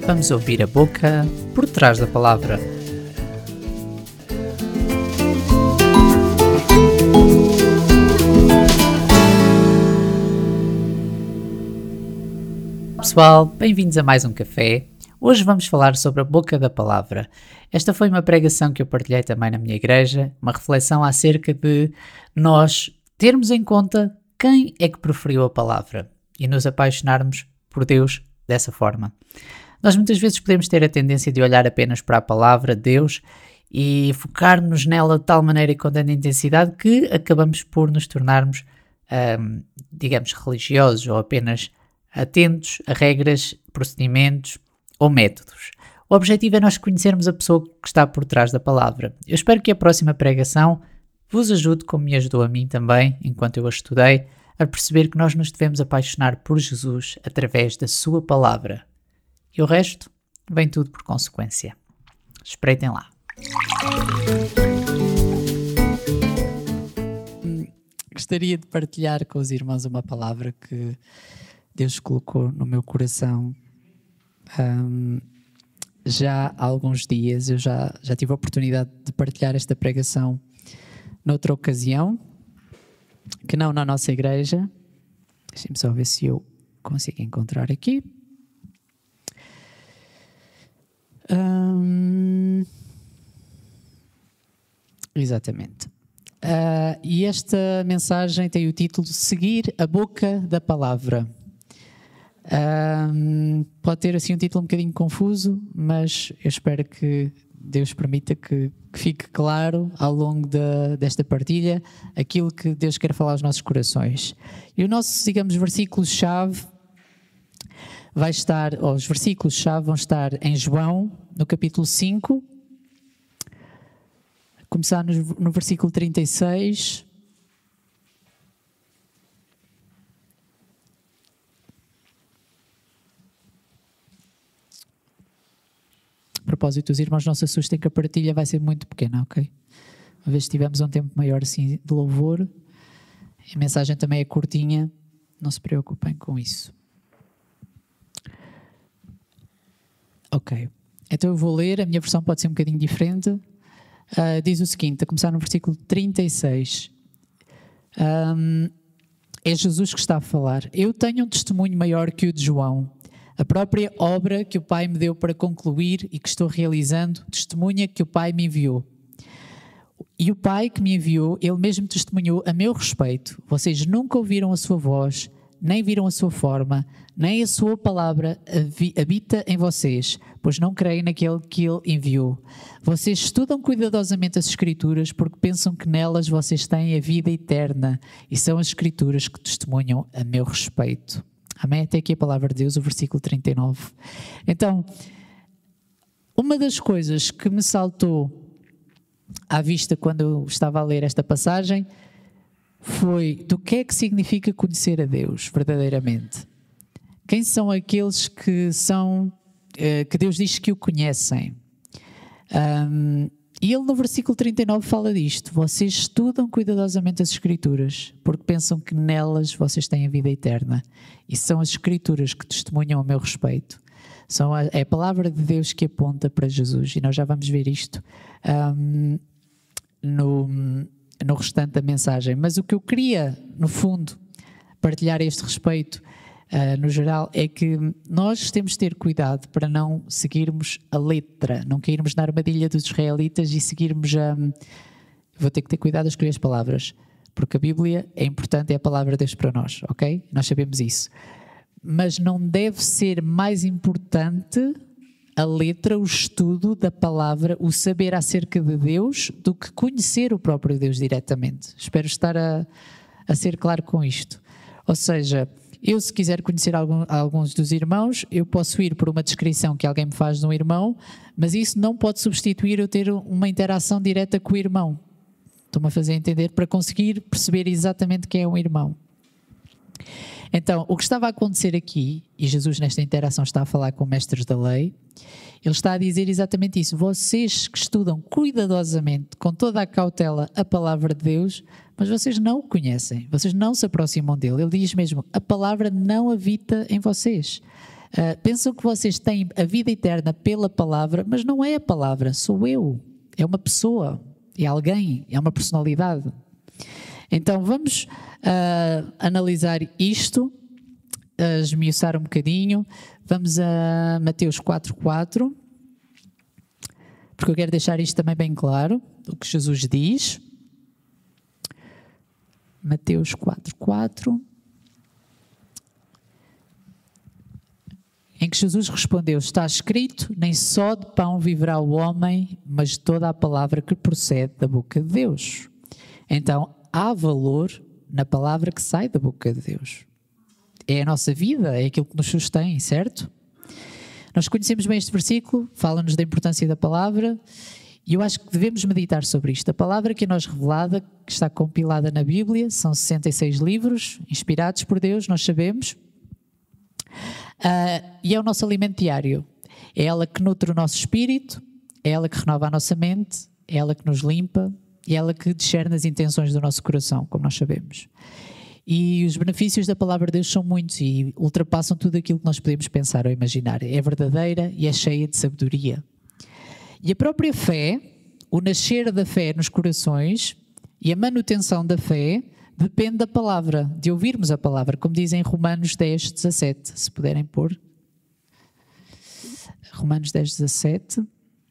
Vamos ouvir a boca por trás da palavra. Pessoal, bem-vindos a mais um café. Hoje vamos falar sobre a boca da palavra. Esta foi uma pregação que eu partilhei também na minha igreja, uma reflexão acerca de nós termos em conta quem é que preferiu a palavra e nos apaixonarmos por Deus dessa forma. Nós muitas vezes podemos ter a tendência de olhar apenas para a palavra de Deus e focar-nos nela de tal maneira e com tanta intensidade que acabamos por nos tornarmos, digamos, religiosos ou apenas atentos a regras, procedimentos ou métodos. O objetivo é nós conhecermos a pessoa que está por trás da palavra. Eu espero que a próxima pregação vos ajude, como me ajudou a mim também, enquanto eu a estudei, a perceber que nós nos devemos apaixonar por Jesus através da sua palavra. E o resto vem tudo por consequência. Espreitem lá. Gostaria de partilhar com os irmãos uma palavra que Deus colocou no meu coração já há alguns dias. Eu já tive a oportunidade de partilhar esta pregação noutra ocasião, que não na nossa igreja. Deixem-me só ver se eu consigo encontrar aqui. Exatamente. E esta mensagem tem o título Seguir a Boca da Palavra. Pode ter assim um título um bocadinho confuso, mas eu espero que Deus permita que fique claro ao longo desta partilha aquilo que Deus quer falar aos nossos corações. E o nosso, digamos, versículo-chave vai estar, ou os versículos-chave vão estar em João, no capítulo 5, começar no versículo 36. A propósito, os irmãos não se assustem que a partilha vai ser muito pequena, ok? Uma vez que tivemos um tempo maior assim de louvor, a mensagem também é curtinha, não se preocupem com isso. Ok, então eu vou ler, a minha versão pode ser um bocadinho diferente. Diz o seguinte, a começar no versículo 36. É Jesus que está a falar. Eu tenho um testemunho maior que o de João. A própria obra que o Pai me deu para concluir e que estou realizando, testemunha que o Pai me enviou. E o Pai que me enviou, Ele mesmo testemunhou a meu respeito. Vocês nunca ouviram a sua voz, nem viram a sua forma, nem a sua palavra habita em vocês, pois não creem naquele que Ele enviou. Vocês estudam cuidadosamente as Escrituras porque pensam que nelas vocês têm a vida eterna e são as Escrituras que testemunham a meu respeito. Amém? Até aqui a palavra de Deus, o versículo 39. Então, uma das coisas que me saltou à vista quando eu estava a ler esta passagem foi do que é que significa conhecer a Deus verdadeiramente. Quem são aqueles que Deus diz que o conhecem? E ele no versículo 39 fala disto: vocês estudam cuidadosamente as Escrituras porque pensam que nelas vocês têm a vida eterna e são as Escrituras que testemunham a meu respeito. É a palavra de Deus que aponta para Jesus, e nós já vamos ver isto no restante da mensagem. Mas o que eu queria, no fundo, partilhar a este respeito, no geral, é que nós temos de ter cuidado para não seguirmos a letra, não cairmos na armadilha dos israelitas e seguirmos Vou ter que ter cuidado a escolher as palavras, porque a Bíblia é importante, é a palavra de Deus para nós, ok? Nós sabemos isso. Mas não deve ser mais importante a letra, o estudo da palavra, o saber acerca de Deus, do que conhecer o próprio Deus diretamente. Espero estar a ser claro com isto. Ou seja, eu, se quiser conhecer alguns dos irmãos, eu posso ir por uma descrição que alguém me faz de um irmão, mas isso não pode substituir eu ter uma interação direta com o irmão. Estou-me a fazer entender, para conseguir perceber exatamente quem é um irmão. Então, o que estava a acontecer aqui, e Jesus nesta interação está a falar com mestres da lei, ele está a dizer exatamente isso. Vocês que estudam cuidadosamente, com toda a cautela, a palavra de Deus, mas vocês não o conhecem, vocês não se aproximam dele. Ele diz mesmo, a palavra não habita em vocês. Pensam que vocês têm a vida eterna pela palavra, mas não é a palavra, sou eu. É uma pessoa, é alguém, é uma personalidade. Então vamos analisar isto, esmiuçar um bocadinho. Vamos a Mateus 4:4, porque eu quero deixar isto também bem claro, o que Jesus diz. Mateus 4:4, em que Jesus respondeu: está escrito, nem só de pão viverá o homem, mas de toda a palavra que procede da boca de Deus. Então, há valor na palavra que sai da boca de Deus. É a nossa vida, é aquilo que nos sustém, certo? Nós conhecemos bem este versículo, fala-nos da importância da palavra, e eu acho que devemos meditar sobre isto. A palavra que é nos revelada, que está compilada na Bíblia, são 66 livros, inspirados por Deus, nós sabemos, e é o nosso alimento diário. É ela que nutre o nosso espírito, é ela que renova a nossa mente, é ela que nos limpa, é ela que discerne as intenções do nosso coração, como nós sabemos. E os benefícios da palavra de Deus são muitos e ultrapassam tudo aquilo que nós podemos pensar ou imaginar. É verdadeira e é cheia de sabedoria. E a própria fé, o nascer da fé nos corações e a manutenção da fé depende da palavra, de ouvirmos a palavra, como diz em Romanos 10:17, se puderem pôr. Romanos 10:17.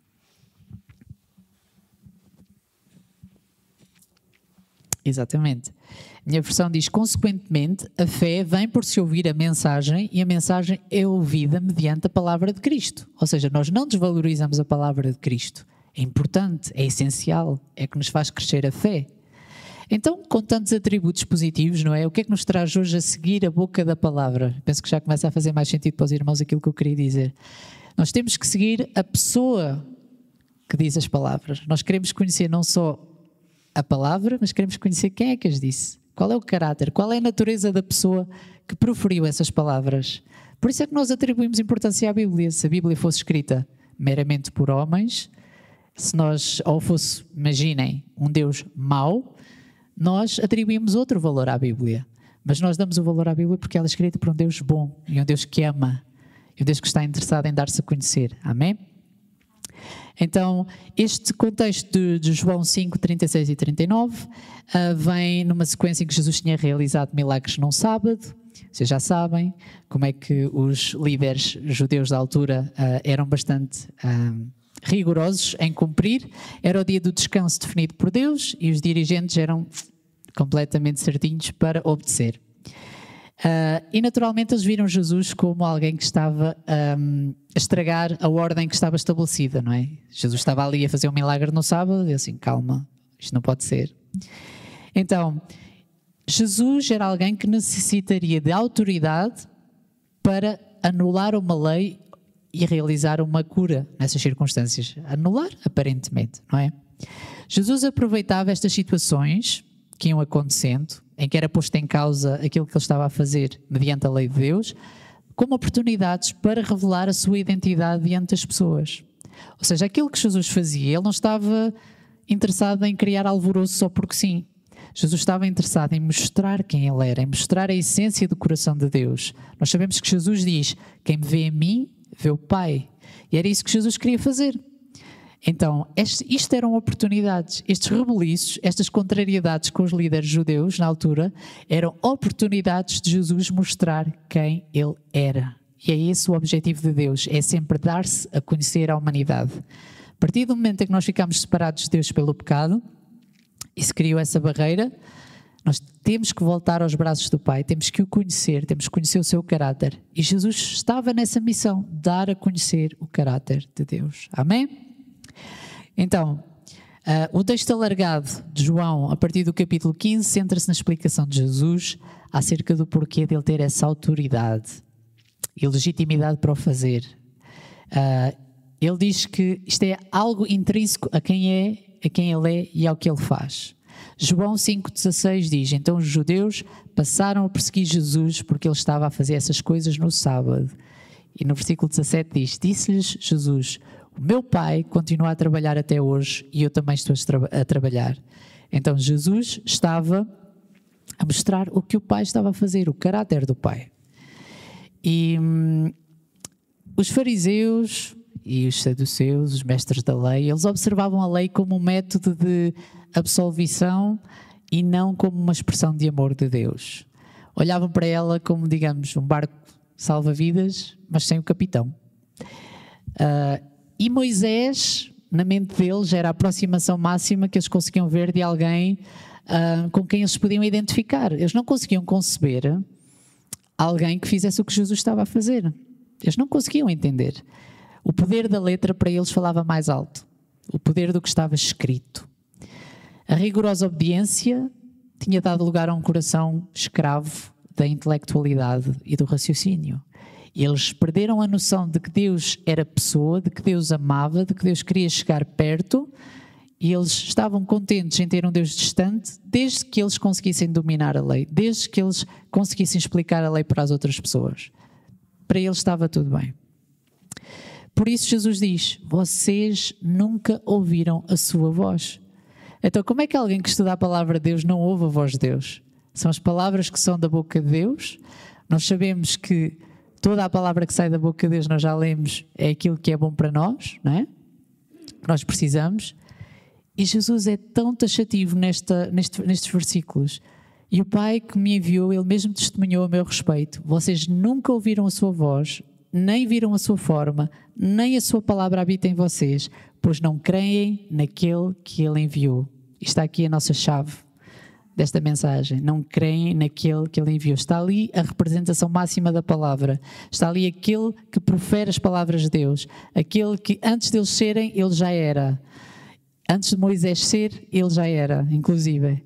Exatamente. A minha versão diz: consequentemente, a fé vem por se ouvir a mensagem e a mensagem é ouvida mediante a palavra de Cristo. Ou seja, nós não desvalorizamos a palavra de Cristo. É importante, é essencial, é que nos faz crescer a fé. Então, com tantos atributos positivos, não é? O que é que nos traz hoje a seguir a boca da palavra? Penso que já começa a fazer mais sentido para os irmãos aquilo que eu queria dizer. Nós temos que seguir a pessoa que diz as palavras. Nós queremos conhecer não só a palavra, mas queremos conhecer quem é que as disse. Qual é o caráter, qual é a natureza da pessoa que proferiu essas palavras. Por isso é que nós atribuímos importância à Bíblia. Se a Bíblia fosse escrita meramente por homens, se nós, ou fosse, imaginem, um Deus mau, nós atribuímos outro valor à Bíblia. Mas nós damos o valor à Bíblia porque ela é escrita por um Deus bom, e um Deus que ama, e um Deus que está interessado em dar-se a conhecer. Amém? Então, este contexto de João 5, 36 e 39 vem numa sequência em que Jesus tinha realizado milagres num sábado. Vocês já sabem como é que os líderes judeus da altura eram bastante rigorosos em cumprir. Era o dia do descanso definido por Deus e os dirigentes eram completamente certinhos para obedecer. E naturalmente eles viram Jesus como alguém que estava a estragar a ordem que estava estabelecida, não é? Jesus estava ali a fazer um milagre no sábado e assim, calma, isto não pode ser. Então, Jesus era alguém que necessitaria de autoridade para anular uma lei e realizar uma cura nessas circunstâncias. Anular, aparentemente, não é? Jesus aproveitava estas situações que iam acontecendo, em que era posto em causa aquilo que ele estava a fazer mediante a lei de Deus, como oportunidades para revelar a sua identidade diante das pessoas. Ou seja, aquilo que Jesus fazia, ele não estava interessado em criar alvoroço só porque sim. Jesus estava interessado em mostrar quem ele era, em mostrar a essência do coração de Deus. Nós sabemos que Jesus diz: quem me vê a mim, vê o Pai. E era isso que Jesus queria fazer. Então, isto eram oportunidades. Estes rebuliços, estas contrariedades com os líderes judeus na altura, eram oportunidades de Jesus mostrar quem ele era. E é esse o objetivo de Deus, é sempre dar-se a conhecer à humanidade. A partir do momento em que nós ficamos separados de Deus pelo pecado, e se criou essa barreira, nós temos que voltar aos braços do Pai, temos que o conhecer, temos que conhecer o seu caráter. E Jesus estava nessa missão, dar a conhecer o caráter de Deus. Amém? Então, o texto alargado de João, a partir do capítulo 15, centra-se na explicação de Jesus acerca do porquê dele ter essa autoridade e legitimidade para o fazer. Ele diz que isto é algo intrínseco a quem ele é e ao que ele faz. João 5,16 diz: então os judeus passaram a perseguir Jesus porque ele estava a fazer essas coisas no sábado. E no versículo 17 diz: disse-lhes Jesus: o meu Pai continua a trabalhar até hoje e eu também estou a trabalhar. Então Jesus estava a mostrar o que o Pai estava a fazer, o caráter do Pai. E Os fariseus e os saduceus, os mestres da lei, eles observavam a lei como um método de absolvição e não como uma expressão de amor de Deus. Olhavam para ela como, digamos, um barco salva-vidas, mas sem o capitão. E Moisés, na mente deles, era a aproximação máxima que eles conseguiam ver de alguém com quem eles podiam identificar. Eles não conseguiam conceber alguém que fizesse o que Jesus estava a fazer. Eles não conseguiam entender. O poder da letra para eles falava mais alto. O poder do que estava escrito. A rigorosa obediência tinha dado lugar a um coração escravo da intelectualidade e do raciocínio. Eles perderam a noção de que Deus era pessoa, de que Deus amava, de que Deus queria chegar perto, e eles estavam contentes em ter um Deus distante desde que eles conseguissem dominar a lei, desde que eles conseguissem explicar a lei para as outras pessoas. Para eles estava tudo bem. Por isso Jesus diz: vocês nunca ouviram a sua voz. Então como é que alguém que estuda a palavra de Deus não ouve a voz de Deus? São as palavras que são da boca de Deus. Nós sabemos que toda a palavra que sai da boca de Deus, nós já lemos, é aquilo que é bom para nós, não é? Nós precisamos. E Jesus é tão taxativo nestes versículos. E o Pai que me enviou, Ele mesmo testemunhou a meu respeito. Vocês nunca ouviram a sua voz, nem viram a sua forma, nem a sua palavra habita em vocês, pois não creem naquele que Ele enviou. Está aqui a nossa chave desta mensagem. Não creem naquele que Ele enviou. Está ali a representação máxima da palavra. Está ali aquele que profere as palavras de Deus. Aquele que antes deles serem, Ele já era. Antes de Moisés ser, Ele já era, inclusive.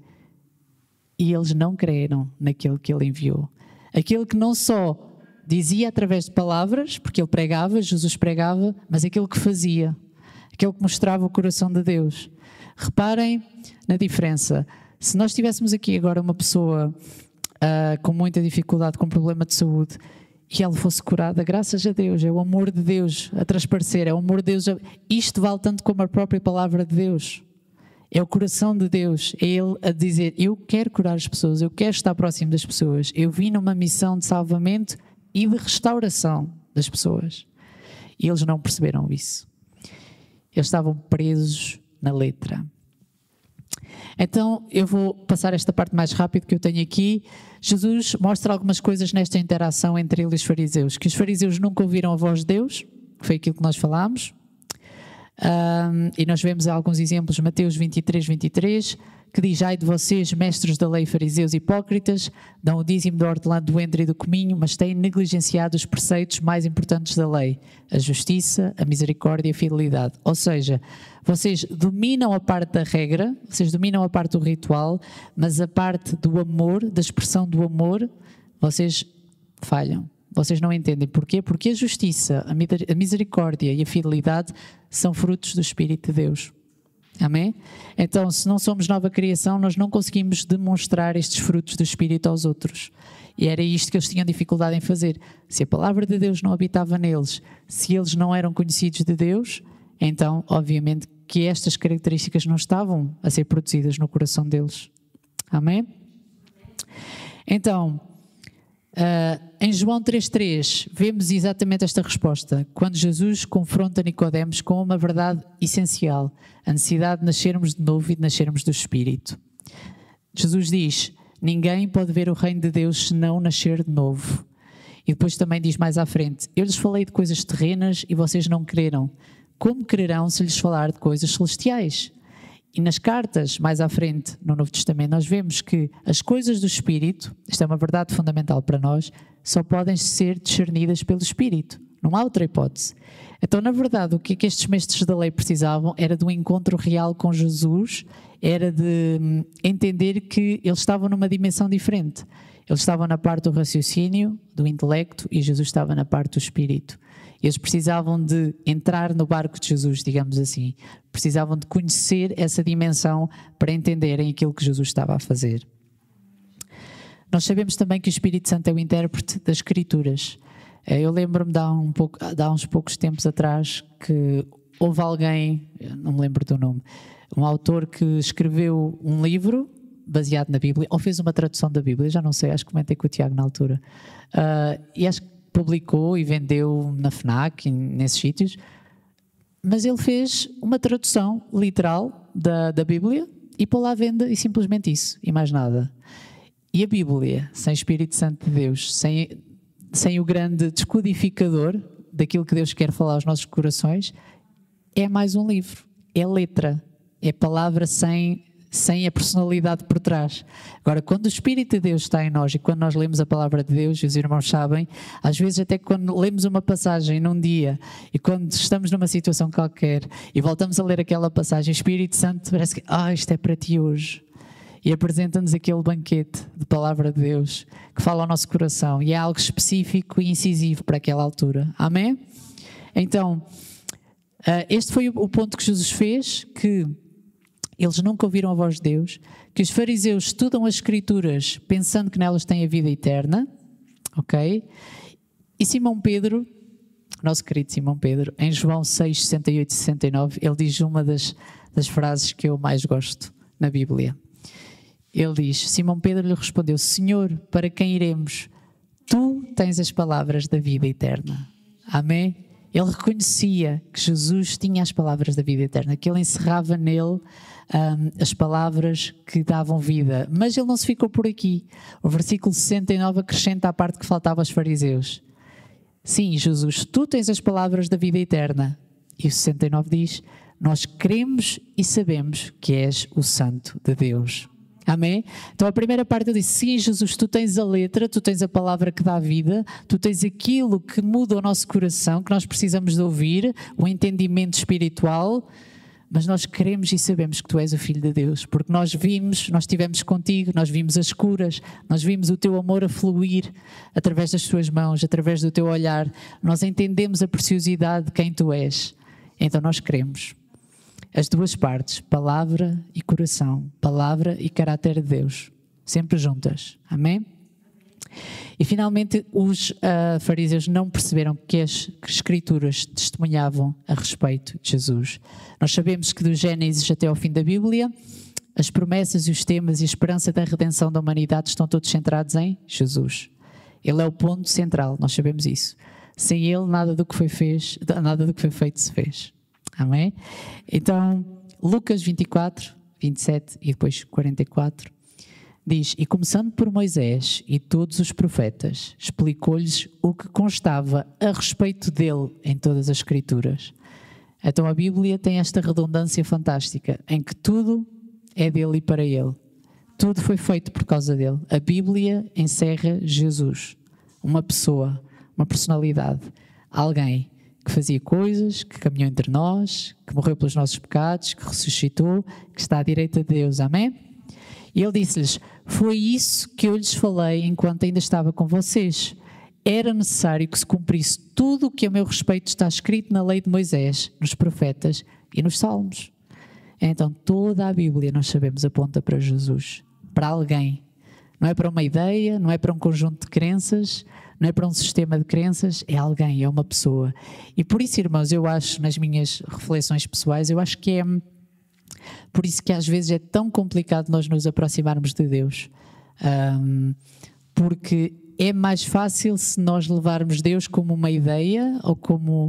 E eles não creram naquele que Ele enviou. Aquele que não só dizia através de palavras, porque Ele pregava, Jesus pregava, mas aquele que fazia. Aquele que mostrava o coração de Deus. Reparem na diferença. Se nós tivéssemos aqui agora uma pessoa com muita dificuldade, com problema de saúde, e ela fosse curada, graças a Deus, é o amor de Deus a transparecer, é o amor de Deus. Isto vale tanto como a própria palavra de Deus. É o coração de Deus, é Ele a dizer: eu quero curar as pessoas, eu quero estar próximo das pessoas. Eu vim numa missão de salvamento e de restauração das pessoas. E eles não perceberam isso. Eles estavam presos na letra. Então eu vou passar esta parte mais rápido que eu tenho aqui. Jesus mostra algumas coisas nesta interação entre ele e os fariseus. Que os fariseus nunca ouviram a voz de Deus, que foi aquilo que nós falámos. E nós vemos alguns exemplos, Mateus 23, que diz: ai de vocês, mestres da lei, fariseus hipócritas, dão o dízimo da hortelã, do endro e do cominho, mas têm negligenciado os preceitos mais importantes da lei: a justiça, a misericórdia e a fidelidade. Ou seja, vocês dominam a parte da regra, vocês dominam a parte do ritual, mas a parte do amor, da expressão do amor, vocês falham. Vocês não entendem. Porquê? Porque a justiça, a misericórdia e a fidelidade são frutos do Espírito de Deus. Amém? Então, se não somos nova criação, nós não conseguimos demonstrar estes frutos do Espírito aos outros. E era isto que eles tinham dificuldade em fazer. Se a palavra de Deus não habitava neles, se eles não eram conhecidos de Deus, então, obviamente, que estas características não estavam a ser produzidas no coração deles. Amém? Então, em João 3,3 vemos exatamente esta resposta, quando Jesus confronta Nicodemos com uma verdade essencial, a necessidade de nascermos de novo e de nascermos do Espírito. Jesus diz: ninguém pode ver o reino de Deus se não nascer de novo. E depois também diz mais à frente: eu lhes falei de coisas terrenas e vocês não creram. Como crerão se lhes falar de coisas celestiais? E nas cartas, mais à frente, no Novo Testamento, nós vemos que as coisas do Espírito, isto é uma verdade fundamental para nós, só podem ser discernidas pelo Espírito. Não há outra hipótese. Então, na verdade, o que estes mestres da lei precisavam era de um encontro real com Jesus, era de entender que eles estavam numa dimensão diferente. Eles estavam na parte do raciocínio, do intelecto, e Jesus estava na parte do Espírito. Eles precisavam de entrar no barco de Jesus, digamos assim. Precisavam de conhecer essa dimensão para entenderem aquilo que Jesus estava a fazer. Nós sabemos também que o Espírito Santo é o intérprete das Escrituras. Eu lembro-me de há uns poucos tempos atrás que houve alguém, não me lembro do nome, um autor que escreveu um livro baseado na Bíblia, ou fez uma tradução da Bíblia, já não sei, acho que comentei com o Tiago na altura. E acho que publicou e vendeu na FNAC e nesses sítios, mas ele fez uma tradução literal da Bíblia e pôs lá à venda e simplesmente isso, e mais nada. E a Bíblia, sem Espírito Santo de Deus, sem o grande descodificador daquilo que Deus quer falar aos nossos corações, é mais um livro, é letra, é palavra sem a personalidade por trás. Agora, quando o Espírito de Deus está em nós e quando nós lemos a palavra de Deus, e os irmãos sabem, às vezes até quando lemos uma passagem num dia e quando estamos numa situação qualquer e voltamos a ler aquela passagem, o Espírito Santo parece que, isto é para ti hoje. E apresenta-nos aquele banquete de palavra de Deus que fala ao nosso coração e é algo específico e incisivo para aquela altura. Amém? Então, este foi o ponto que Jesus fez, que eles nunca ouviram a voz de Deus, que os fariseus estudam as Escrituras pensando que nelas têm a vida eterna, ok? E Simão Pedro, nosso querido Simão Pedro, em João 6, 68 e 69, ele diz uma das frases que eu mais gosto na Bíblia. Ele diz, Simão Pedro lhe respondeu, Senhor, para quem iremos? Tu tens as palavras da vida eterna. Amém? Ele reconhecia que Jesus tinha as palavras da vida eterna, que ele encerrava nele as palavras que davam vida. Mas ele não se ficou por aqui. O versículo 69 acrescenta a parte que faltava aos fariseus. Sim, Jesus, tu tens as palavras da vida eterna. E o 69 diz, nós cremos e sabemos que és o Santo de Deus. Amém? Então a primeira parte eu disse, sim Jesus, tu tens a letra, tu tens a palavra que dá vida, tu tens aquilo que muda o nosso coração, que nós precisamos de ouvir, o entendimento espiritual, mas nós queremos e sabemos que tu és o Filho de Deus, porque nós vimos, nós estivemos contigo, nós vimos as curas, nós vimos o teu amor a fluir através das tuas mãos, através do teu olhar, nós entendemos a preciosidade de quem tu és, então nós queremos. As duas partes, palavra e coração, palavra e caráter de Deus, sempre juntas, amém? E finalmente os fariseus não perceberam que as Escrituras testemunhavam a respeito de Jesus. Nós sabemos que do Gênesis até ao fim da Bíblia, as promessas e os temas e a esperança da redenção da humanidade estão todos centrados em Jesus. Ele é o ponto central, nós sabemos isso. Sem Ele nada do que foi feito se fez. Amém? Então, Lucas 24, 27 e depois 44, diz, e começando por Moisés e todos os profetas, explicou-lhes o que constava a respeito dele em todas as Escrituras. Então a Bíblia tem esta redundância fantástica, em que tudo é dele e para ele. Tudo foi feito por causa dele. A Bíblia encerra Jesus, uma pessoa, uma personalidade, alguém que fazia coisas, que caminhou entre nós, que morreu pelos nossos pecados, que ressuscitou, que está à direita de Deus. Amém? E ele disse-lhes, foi isso que eu lhes falei enquanto ainda estava com vocês. Era necessário que se cumprisse tudo o que a meu respeito está escrito na lei de Moisés, nos profetas e nos salmos. Então toda a Bíblia, nós sabemos, aponta para Jesus, para alguém. Não é para uma ideia, não é para um conjunto de crenças, não é para um sistema de crenças, é alguém, é uma pessoa. E por isso, irmãos, eu acho, nas minhas reflexões pessoais, eu acho que é por isso que às vezes é tão complicado nós nos aproximarmos de Deus. Porque é mais fácil se nós levarmos Deus como uma ideia ou como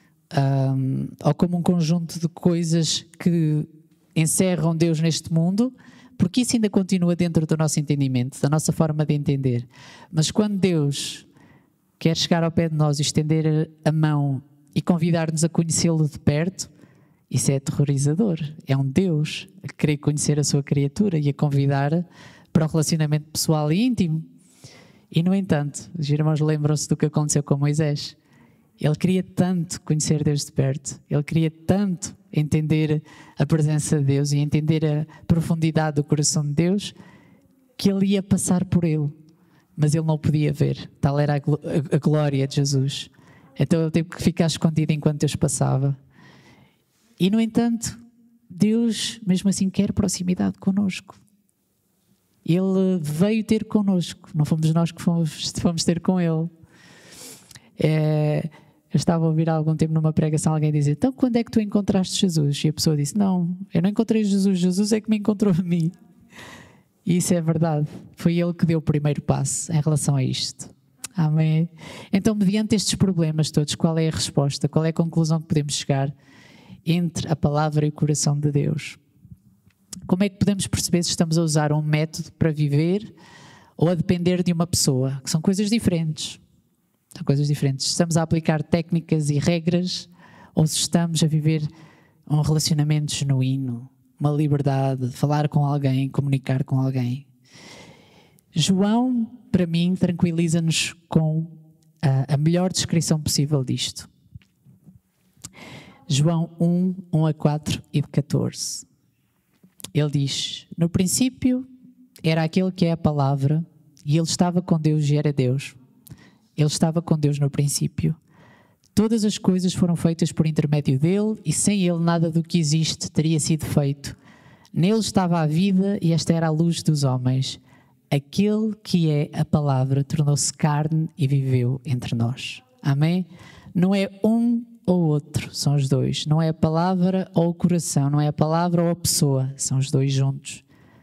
um conjunto de coisas que encerram Deus neste mundo, porque isso ainda continua dentro do nosso entendimento, da nossa forma de entender. Mas quando Deus quer chegar ao pé de nós e estender a mão e convidar-nos a conhecê-lo de perto, isso é aterrorizador. É um Deus a querer conhecer a sua criatura e a convidar para o relacionamento pessoal e íntimo. E, no entanto, os irmãos lembram-se do que aconteceu com Moisés. Ele queria tanto conhecer Deus de perto, ele queria tanto entender a presença de Deus e entender a profundidade do coração de Deus, que ele ia passar por ele, mas ele não podia ver. Tal era a glória de Jesus. Então ele teve que ficar escondido enquanto Deus passava. E, no entanto, Deus, mesmo assim, quer proximidade connosco. Ele veio ter connosco, não fomos nós que fomos ter com Ele. Eu estava a ouvir há algum tempo numa pregação alguém dizer, então quando é que tu encontraste Jesus? E a pessoa disse, não, eu não encontrei Jesus, Jesus é que me encontrou a mim. E isso é verdade, foi Ele que deu o primeiro passo em relação a isto. Amém. Então, mediante estes problemas todos, qual é a resposta? Qual é a conclusão que podemos chegar entre a palavra e o coração de Deus? Como é que podemos perceber se estamos a usar um método para viver ou a depender de uma pessoa? Que são coisas diferentes. São coisas diferentes. Estamos a aplicar técnicas e regras ou se estamos a viver um relacionamento genuíno, uma liberdade, falar com alguém, comunicar com alguém. João, para mim, tranquiliza-nos com a melhor descrição possível disto. João 1:1-4 e 14. Ele diz: no princípio era aquele que é a palavra, e ele estava com Deus e era Deus. Ele estava com Deus no princípio. Todas as coisas foram feitas por intermédio dele, e sem ele nada do que existe teria sido feito. Nele estava a vida, e esta era a luz dos homens. Aquele que é a palavra tornou-se carne e viveu entre nós. Amém? Não é um ou outro, são os dois. Não é a palavra ou o coração, não é a palavra ou a pessoa, são os dois juntos.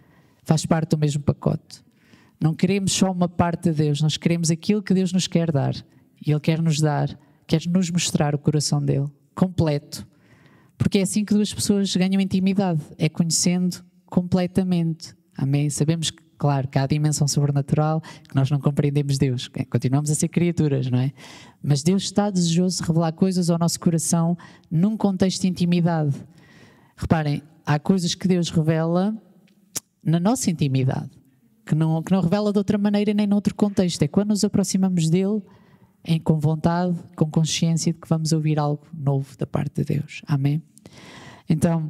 Faz parte do mesmo pacote. Não queremos só uma parte de Deus, nós queremos aquilo que Deus nos quer dar. E Ele quer nos dar, quer nos mostrar o coração dele, completo. Porque é assim que duas pessoas ganham intimidade, é conhecendo completamente. Amém? Sabemos que, claro, que há a dimensão sobrenatural, que nós não compreendemos Deus. Continuamos a ser criaturas, não é? Mas Deus está desejoso de revelar coisas ao nosso coração num contexto de intimidade. Reparem, há coisas que Deus revela na nossa intimidade, que não revela de outra maneira nem noutro contexto. É quando nos aproximamos dele, com vontade, com consciência de que vamos ouvir algo novo da parte de Deus. Amém? Então,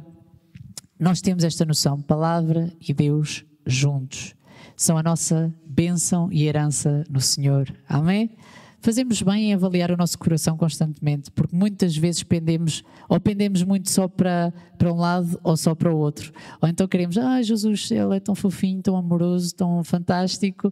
nós temos esta noção, palavra e Deus juntos. São a nossa bênção e herança no Senhor. Amém? Fazemos bem em avaliar o nosso coração constantemente, porque muitas vezes pendemos muito só para um lado ou só para o outro. Ou então queremos, Jesus, Ele é tão fofinho, tão amoroso, tão fantástico,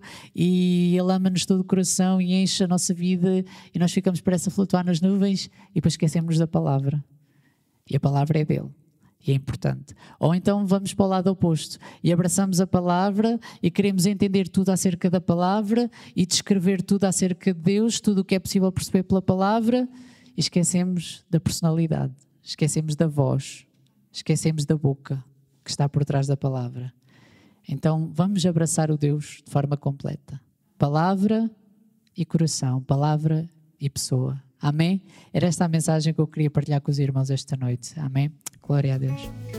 e Ele ama-nos todo o coração e enche a nossa vida, e nós ficamos parece a flutuar nas nuvens, e depois esquecemos da palavra. E a palavra é dele. E é importante. Ou então vamos para o lado oposto e abraçamos a palavra e queremos entender tudo acerca da palavra e descrever tudo acerca de Deus, tudo o que é possível perceber pela palavra, e esquecemos da personalidade, esquecemos da voz, esquecemos da boca que está por trás da palavra. Então vamos abraçar o Deus de forma completa. Palavra e coração, palavra e pessoa. Amém? Era esta a mensagem que eu queria partilhar com os irmãos esta noite. Amém? Glória a Deus.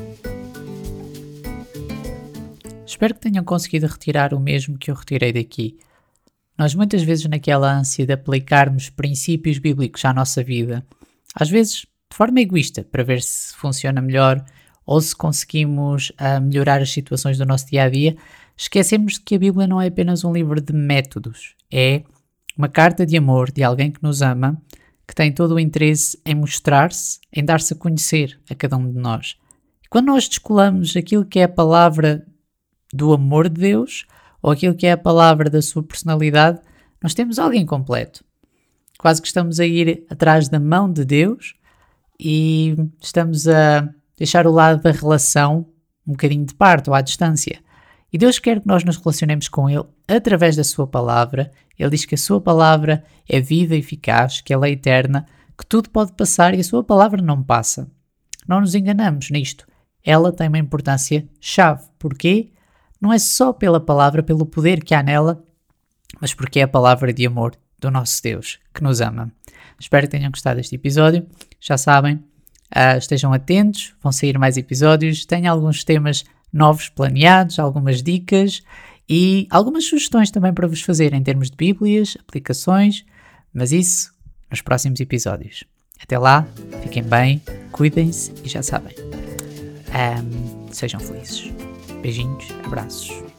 Espero que tenham conseguido retirar o mesmo que eu retirei daqui. Nós muitas vezes naquela ânsia de aplicarmos princípios bíblicos à nossa vida, às vezes de forma egoísta, para ver se funciona melhor ou se conseguimos melhorar as situações do nosso dia-a-dia, esquecemos de que a Bíblia não é apenas um livro de métodos. É uma carta de amor de alguém que nos ama, que tem todo o interesse em mostrar-se, em dar-se a conhecer a cada um de nós. E quando nós descolamos aquilo que é a palavra do amor de Deus, ou aquilo que é a palavra da sua personalidade, nós temos algo incompleto. Quase que estamos a ir atrás da mão de Deus e estamos a deixar o lado da relação um bocadinho de parte ou à distância. E Deus quer que nós nos relacionemos com Ele através da sua palavra. Ele diz que a sua palavra é viva e eficaz, que ela é eterna, que tudo pode passar e a sua palavra não passa. Não nos enganamos nisto. Ela tem uma importância chave. Porquê? Não é só pela palavra, pelo poder que há nela, mas porque é a palavra de amor do nosso Deus, que nos ama. Espero que tenham gostado deste episódio. Já sabem, estejam atentos, vão sair mais episódios. Tenho alguns temas novos planeados, algumas dicas e algumas sugestões também para vos fazer em termos de Bíblias, aplicações, mas isso nos próximos episódios. Até lá, fiquem bem, cuidem-se e já sabem, sejam felizes. Beijinhos, abraços.